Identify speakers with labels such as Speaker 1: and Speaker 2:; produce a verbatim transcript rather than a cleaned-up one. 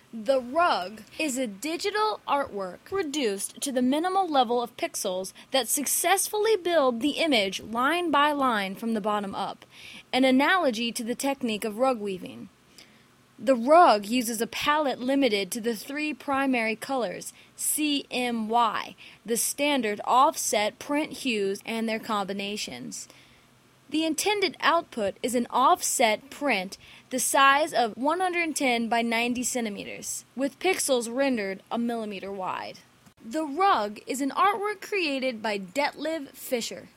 Speaker 1: The rug is a digital artwork reduced to the minimal level of pixels that successfully build the image line by line from the bottom up, an analogy to the technique of rug weaving. The rug uses a palette limited to the three primary colors, C M Y, the standard offset print hues and their combinations. The intended output is an offset print the size of one hundred ten by ninety centimeters, with pixels rendered a millimeter wide. The rug is an artwork created by Detlev Fischer.